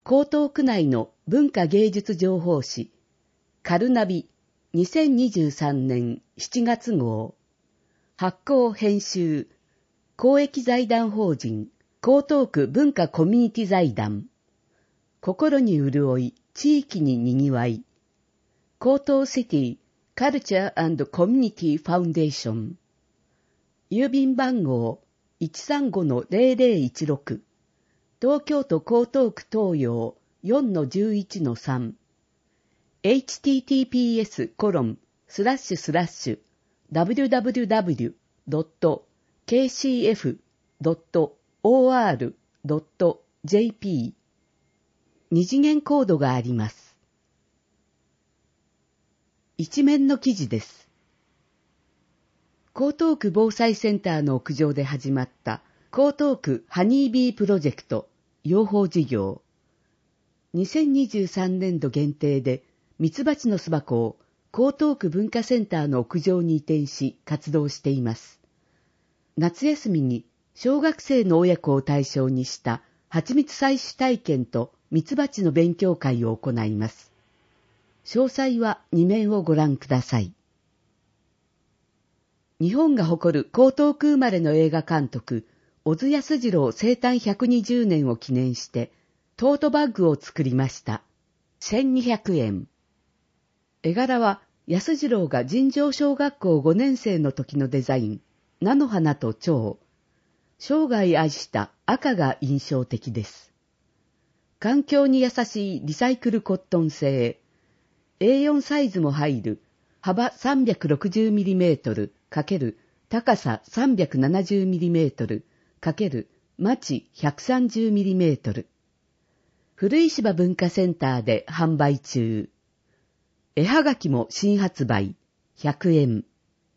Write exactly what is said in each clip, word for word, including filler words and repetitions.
江東区内の文化芸術情報誌、カルナビにせんにじゅうさんねんしちがつ号。発行編集、公益財団法人、江東区文化コミュニティ財団。心に潤い、地域ににぎわい。江東シティカルチャー&コミュニティファウンデーション。郵便番号 いちさんごのゼロゼロいちろく。東京都江東区東洋 よんのじゅういちのさん。エイチティーティーピーエスコロンスラッシュスラッシュダブリューダブリューダブリュードットケーシーエフドットオーアールドットジェーピー。二次元コードがあります。一面の記事です。江東区防災センターの屋上で始まった江東区ハニービープロジェクト養蜂事業。にせんにじゅうさんねんど限定でミツバチの巣箱を江東区文化センターの屋上に移転し活動しています。夏休みに小学生の親子を対象にした蜂蜜採取体験とミツバチの勉強会を行います。詳細はに面をご覧ください。日本が誇る江東区生まれの映画監督、小津安二郎生誕ひゃくにじゅうねんを記念してトートバッグを作りました。せんにひゃくえん。絵柄は安二郎が尋常小学校ごねん生の時のデザイン、菜の花と蝶。生涯愛した赤が印象的です。環境に優しいリサイクルコットン製。エーよん サイズも入る幅 さんびゃくろくじゅうミリメートル×高さ さんびゃくななじゅうミリメートル×マチ ひゃくさんじゅうミリメートル。古石場文化センターで販売中。絵はがきも新発売ひゃくえん。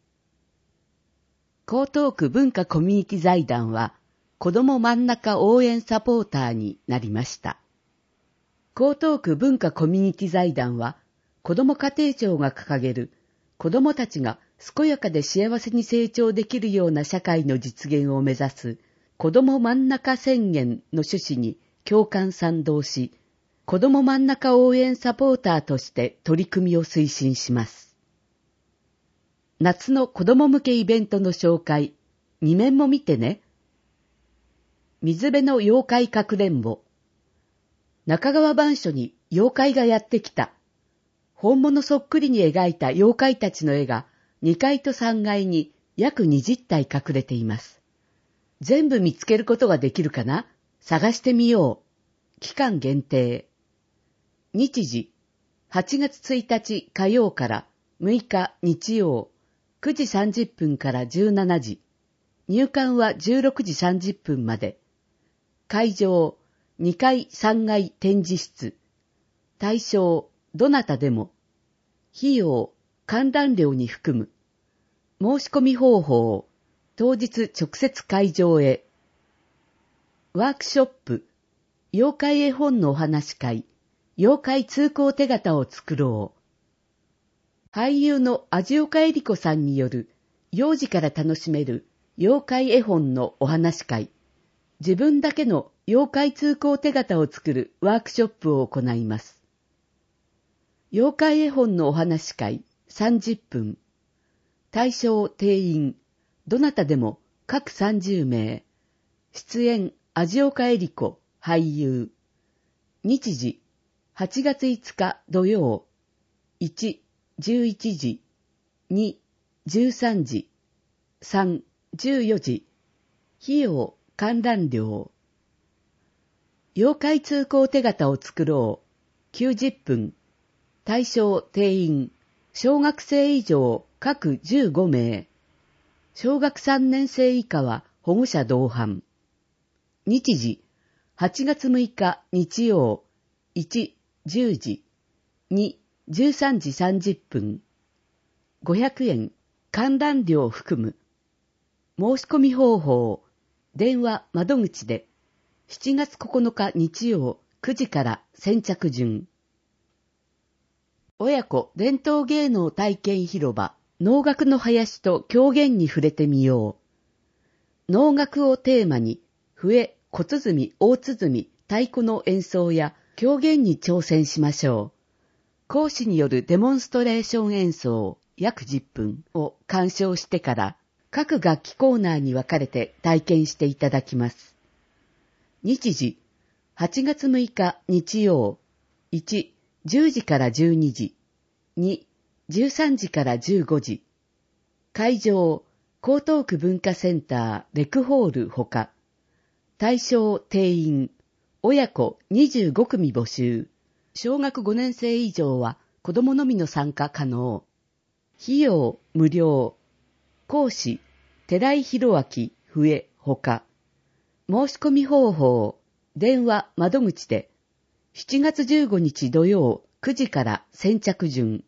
江東区文化コミュニティ財団は子ども真ん中応援サポーターになりました。江東区文化コミュニティ財団は子ども家庭庁が掲げる子どもたちが健やかで幸せに成長できるような社会の実現を目指す子ども真ん中宣言の趣旨に共感賛同し、子ども真ん中応援サポーターとして取り組みを推進します。夏の子ども向けイベントの紹介、に面も見てね。水辺の妖怪かくれんぼ。中川番所に妖怪がやってきた。本物そっくりに描いた妖怪たちの絵がにかいとさんがいに約にじゅったい隠れています。全部見つけることができるかな？探してみよう。期間限定。日時、はちがつついたち火曜からむいか日曜、くじさんじゅっぷんからじゅうしちじ。入館はじゅうろくじさんじゅっぷんまで。会場、にかいさんがい展示室。対象、どなたでも。費用、観覧料に含む。申し込み方法、当日直接会場へ。ワークショップ、妖怪絵本のお話会、妖怪通行手形を作ろう。俳優の味岡恵里子さんによる幼児から楽しめる妖怪絵本のお話会、自分だけの妖怪通行手形を作るワークショップを行います。妖怪絵本のお話会さんじゅっぷん。対象定員、どなたでも各さんじゅうめい。出演味岡恵里子俳優。日時はちがついつか土曜。いち、じゅういちじ。に、じゅうさんじ。さん、じゅうよじ。費用、観覧料。妖怪通行手形を作ろう。きゅうじゅっぷん。対象定員。小学生以上各じゅうごめい。小学さんねん生以下は保護者同伴。日時、はちがつむいか日曜。いち、じゅうじ。に、じゅうさんじさんじゅっぷん。ごひゃくえん、観覧料含む。申し込み方法、電話窓口で、しちがつここのか日曜くじから先着順。親子伝統芸能体験広場、能楽の林と狂言に触れてみよう。能楽をテーマに、笛、小鼓、大鼓、太鼓の演奏や狂言に挑戦しましょう。講師によるデモンストレーション演奏約じゅっぷんを鑑賞してから各楽器コーナーに分かれて体験していただきます。日時、はちがつむいか日曜、いち、じゅうじからじゅうにじ、に、じゅうさんじからじゅうごじ。会場、江東区文化センターレクホールほか。対象定員、親子にじゅうごくみ募集。小学ごねん生以上は子供のみの参加可能。費用無料。講師、寺井宏明、笛、ほか。申し込み方法、電話窓口で、しちがつじゅうごにち土曜くじから先着順。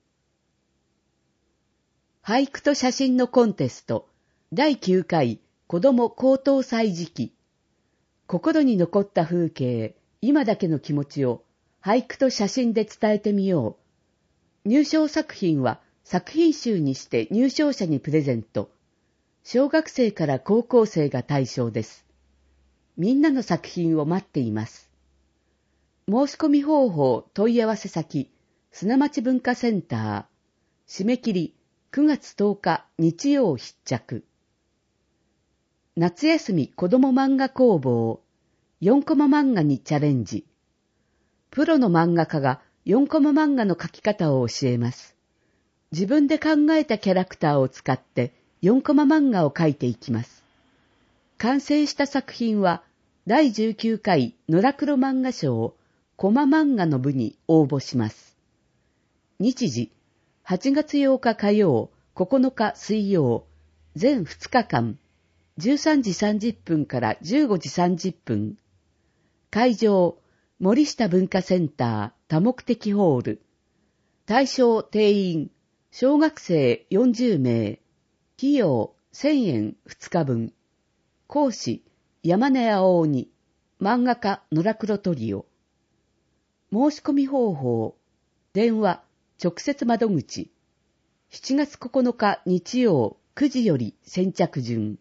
俳句と写真のコンテスト、だいきゅうかい子ども高等祭時期。心に残った風景、今だけの気持ちを俳句と写真で伝えてみよう。入賞作品は作品集にして入賞者にプレゼント。小学生から高校生が対象です。みんなの作品を待っています。申し込み方法、問い合わせ先、砂町文化センター。締め切り、くがつとおか日曜必着。夏休み子ども漫画工房。よんコマ漫画にチャレンジ。プロの漫画家がよんコマ漫画の描き方を教えます。自分で考えたキャラクターを使ってよんコマ漫画を描いていきます。完成した作品はだいじゅうきゅうかい野良黒漫画賞コマ漫画の部に応募します。日時、はちがつようか火曜、ここのか水曜、全ふつかかん、じゅうさんじさんじゅっぷんからじゅうごじさんじゅっぷん。会場、森下文化センター多目的ホール。対象定員、小学生よんじゅうめい。費用せんえんふつかぶん。講師、山根青鬼。漫画家野良黒トリオ。申し込み方法、電話、直接窓口。しちがつここのか日曜くじより先着順。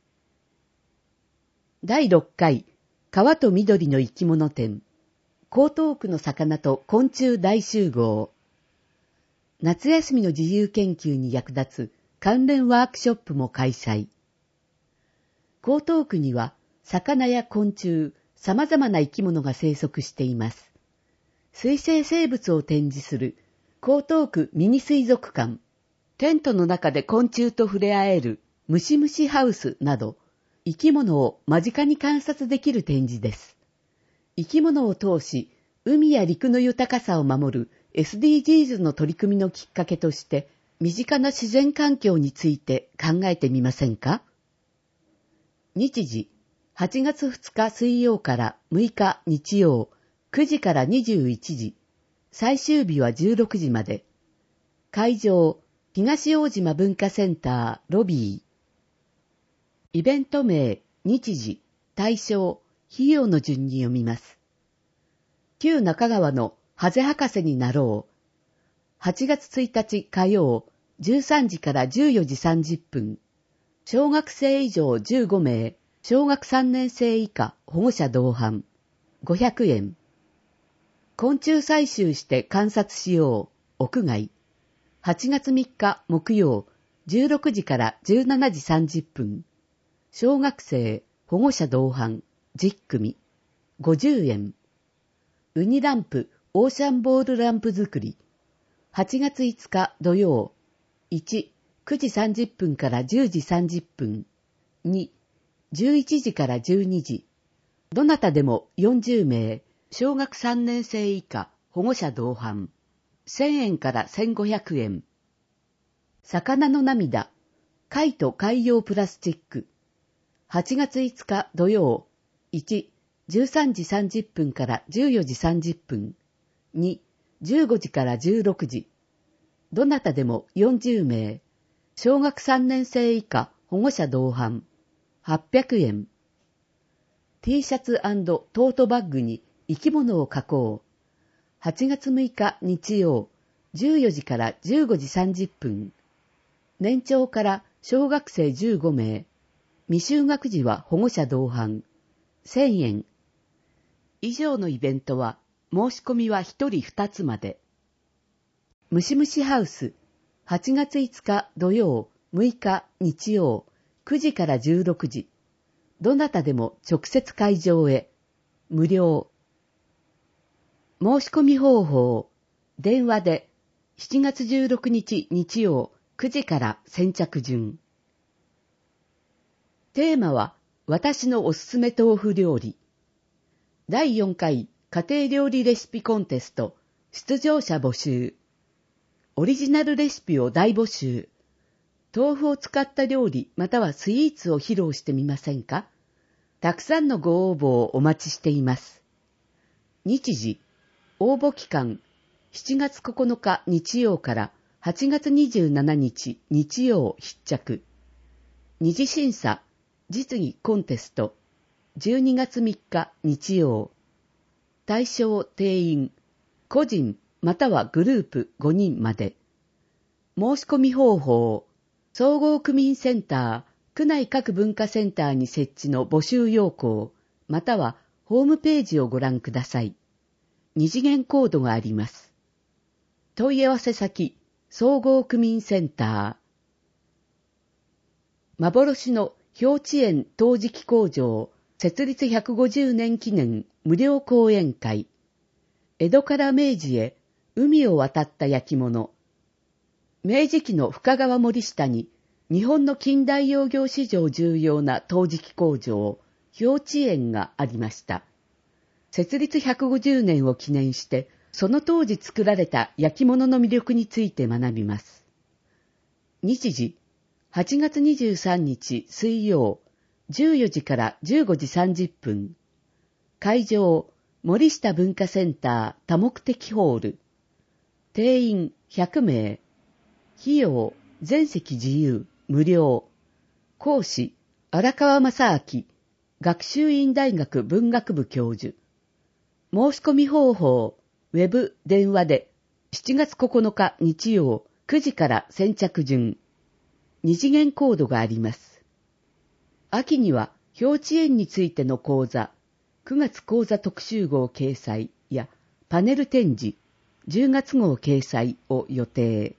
だいろっかい、川と緑の生き物展。江東区の魚と昆虫大集合。夏休みの自由研究に役立つ関連ワークショップも開催。江東区には魚や昆虫、様々な生き物が生息しています。水生生物を展示する江東区ミニ水族館、テントの中で昆虫と触れ合えるムシムシハウスなど、生き物を間近に観察できる展示です。生き物を通し、海や陸の豊かさを守る エスディージーズ の取り組みのきっかけとして、身近な自然環境について考えてみませんか？日時、はちがつふつか水曜からむいか日曜、くじからにじゅういちじ、最終日はじゅうろくじまで。会場、東大島文化センターロビー。イベント名、日時、対象、費用の順に読みます。旧中川のハゼ博士になろう。はちがつついたち火曜、じゅうさんじからじゅうよじさんじゅっぷん。小学生以上じゅうごめい、小学さんねん生以下保護者同伴。ごひゃくえん。昆虫採集して観察しよう。屋外。はちがつみっか木曜、じゅうろくじからじゅうしちじさんじゅっぷん。小学生、保護者同伴、じゅっくみ。ごじゅうえん。ウニランプ、オーシャンボールランプ作り。はちがついつか土曜。いち、くじさんじゅっぷんからじゅうじさんじゅっぷん。に、じゅういちじからじゅうにじ。どなたでもよんじゅうめい、小学さんねん生以下保護者同伴。せんえんからせんごひゃくえん。魚の涙、貝と海洋プラスチック。はちがついつか土曜。いち、じゅうさんじさんじゅっぷんからじゅうよじさんじゅっぷん。に、じゅうごじからじゅうろくじ。どなたでもよんじゅうめい。小学さんねん生以下保護者同伴。はっぴゃくえん。T シャツ&トートバッグに生き物を描こう。はちがつむいか日曜。じゅうよじからじゅうごじさんじゅっぷん。年長から小学生じゅうごめい。未就学児は保護者同伴。せんえん。以上のイベントは、 申し込みはひとりふたつまで。ムシムシハウス、はちがついつか土曜、むいか日曜、くじからじゅうろくじ。どなたでも直接会場へ。無料。申し込み方法。電話でしちがつじゅうろくにち日曜くじから先着順。テーマは私のおすすめ豆腐料理。だいよんかい家庭料理レシピコンテスト出場者募集。オリジナルレシピを大募集。豆腐を使った料理またはスイーツを披露してみませんか？たくさんのご応募をお待ちしています。日時、応募期間、しちがつここのか日曜からはちがつにじゅうしちにち日曜必着。二次審査、実技コンテスト、じゅうにがつみっか日曜。対象定員、個人またはグループごにんまで。申し込み方法、総合区民センター、区内各文化センターに設置の募集要項、またはホームページをご覧ください。二次元コードがあります。問い合わせ先、総合区民センター。幻の幼稚園陶磁器工場設立ひゃくごじゅうねん記念無料講演会。江戸から明治へ海を渡った焼き物。明治期の深川森下に日本の近代窯業史上重要な陶磁器工場、幼稚園がありました。設立ひゃくごじゅうねんを記念して、その当時作られた焼き物の魅力について学びます。日時、はちがつにじゅうさんにち水曜、じゅうよじからじゅうごじさんじゅっぷん。会場、森下文化センター多目的ホール。定員ひゃくめい。費用、全席自由、無料。講師、荒川正明、学習院大学文学部教授。申し込み方法、ウェブ、電話で、しちがつここのか日曜、くじから先着順。二次元コードがあります。秋には、幼稚園についての講座、くがつ講座特集号掲載や、パネル展示、じゅうがつ号掲載を予定。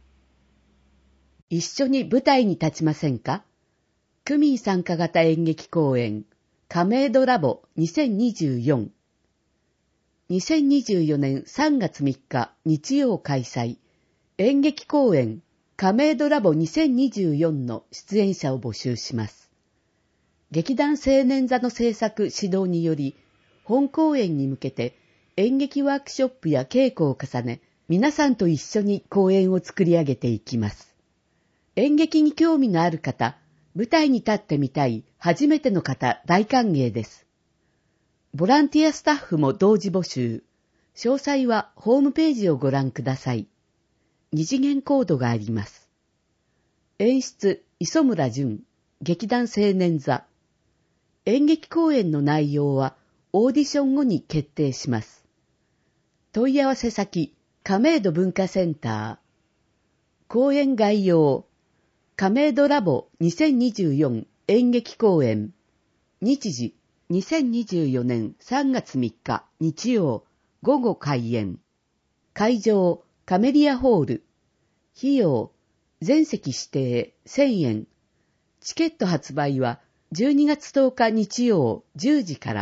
一緒に舞台に立ちませんか？区民参加型演劇公演、亀戸ラボにせんにじゅうよん。にせんにじゅうよねんさんがつみっか日曜開催、演劇公演、亀戸ラボにせんにじゅうよんの出演者を募集します。劇団青年座の制作指導により、本公演に向けて演劇ワークショップや稽古を重ね、皆さんと一緒に公演を作り上げていきます。演劇に興味のある方、舞台に立ってみたい初めての方大歓迎です。ボランティアスタッフも同時募集。詳細はホームページをご覧ください。二次元コードがあります。演出、磯村淳、劇団青年座。演劇公演の内容はオーディション後に決定します。問い合わせ先、亀戸文化センター。公演概要。亀戸ラボにせんにじゅうよん演劇公演。日時、にせんにじゅうよねんさんがつみっか日曜午後開演。会場、カメリアホール。費用、全席指定せんえん。チケット発売はじゅうにがつとおか日曜じゅうじから。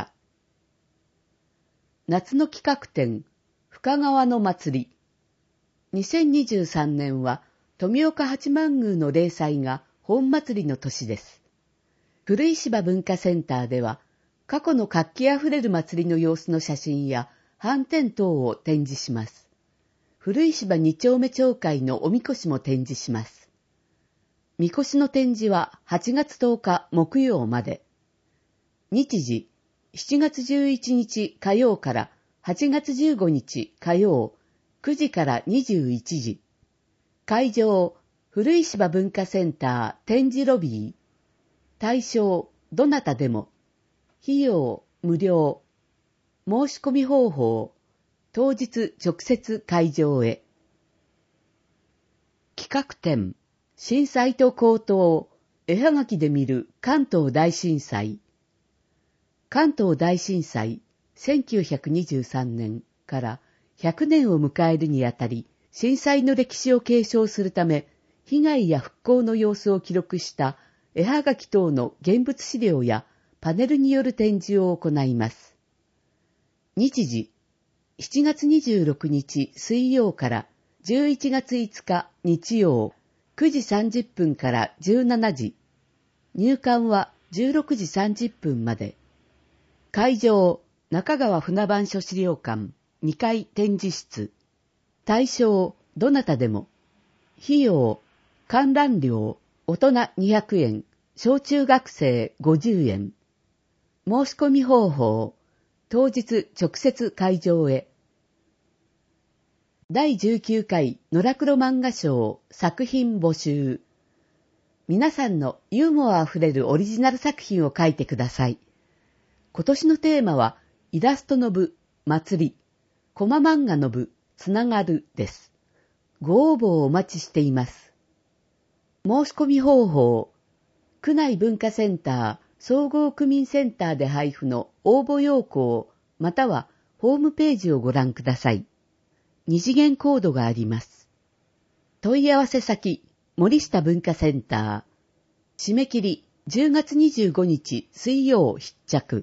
夏の企画展、深川の祭り。にせんにじゅうさんねんは富岡八幡宮の例祭が本祭りの年です。古石芝文化センターでは、過去の活気あふれる祭りの様子の写真や斑点等を展示します。古石芝二丁目町会のおみこしも展示します。みこしの展示ははちがつとおか木曜まで。日時、しちがつじゅういちにち火曜からはちがつじゅうごにち火曜、くじからにじゅういちじ。会場、古石芝文化センター展示ロビー。対象、どなたでも。費用、無料。申し込み方法、当日直接会場へ。企画展、震災と高騰、絵はがきで見る関東大震災。関東大震災、せんきゅうひゃくにじゅうさんねん。 からひゃくねんを迎えるにあたり、震災の歴史を継承するため、被害や復興の様子を記録した絵はがき等の現物資料やパネルによる展示を行います。日時、しちがつにじゅうろくにち水曜からじゅういちがついつか日曜、くじさんじゅっぷんからじゅうしちじ。入館はじゅうろくじさんじゅっぷんまで。会場、中川船番所資料館にかい展示室。対象、どなたでも。費用、観覧料、大人にひゃくえん、小中学生ごじゅうえん。申し込み方法、当日直接会場へ。だいじゅうきゅうかい野良黒漫画賞作品募集。皆さんのユーモアあふれるオリジナル作品を書いてください。今年のテーマは、イラストの部、祭り、コマ漫画の部、つながるです。ご応募をお待ちしています。申し込み方法、区内文化センター、総合区民センターで配布の応募要項、またはホームページをご覧ください。二次元コードがあります。問い合わせ先、森下文化センター。締め切り、じゅうがつにじゅうごにち水曜必着。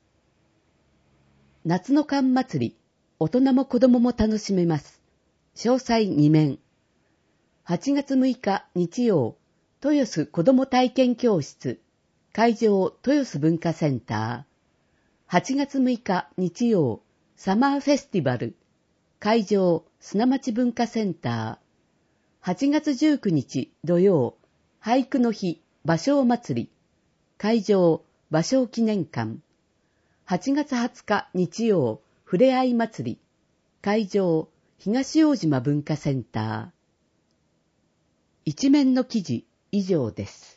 夏の寒祭り、大人も子供も楽しめます。詳細に面。はちがつむいか日曜、豊洲子ども体験教室。会場、豊洲文化センター。はちがつむいか日曜、サマーフェスティバル。会場、砂町文化センター。はちがつじゅうくにち土曜、俳句の日、芭蕉祭り。会場、芭蕉記念館。はちがつはつか日曜、ふれあい祭り。会場、東大島文化センター。一面の記事、以上です。